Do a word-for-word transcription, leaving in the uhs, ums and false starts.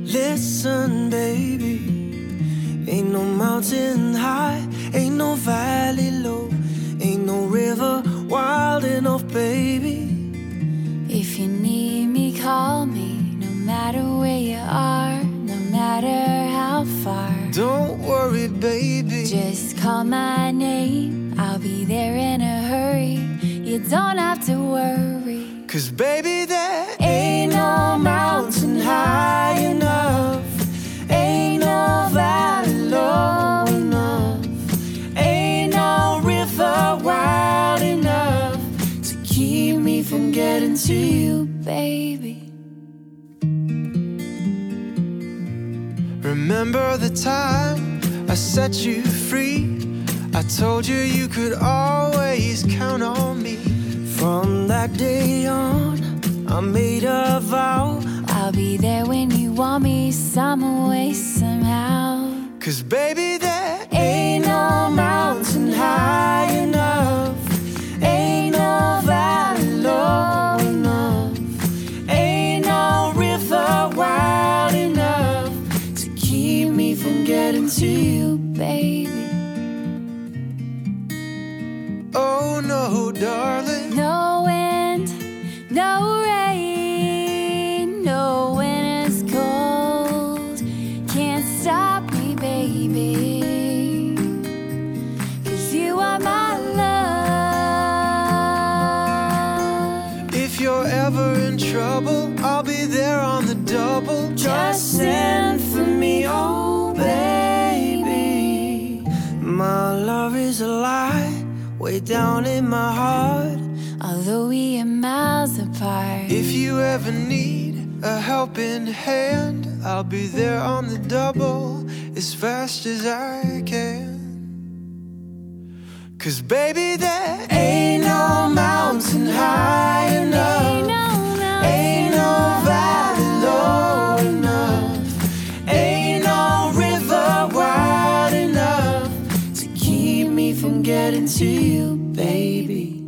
Listen, baby, ain't no mountain high, ain't no valley low, ain't no river wild enough, baby. If you need me, call me, no matter where you are, no matter how far. Don't worry, baby, just call my name, I'll be there in a hurry. You don't have to worry, 'cause baby, there ain't no mountain high enough, ain't no valley low enough, ain't no river wide enough to keep me from getting to you, baby. Remember the time I set you free? I told you you could always count on me. From that day on, I made a vow, I'll be there when you want me, some way, somehow. 'cause baby, there ain't no mountain high enough, ain't no valley low enough, ain't no river wide enough to keep me from getting to you, baby. Oh no, darling, no wind, no rain, no winter's cold can't stop me, baby, 'cause you are my love. If you're ever in trouble, I'll be there on the double. Just send for me, oh baby. My love is a lie, way down in my heart, although we are miles apart. If you ever need a helping hand, I'll be there on the double, as fast as I can. 'Cause baby, there ain't no mountain high enough, Ain't no mountain ain't no valley low enough, ain't no river wide enough to keep me from getting to you, baby.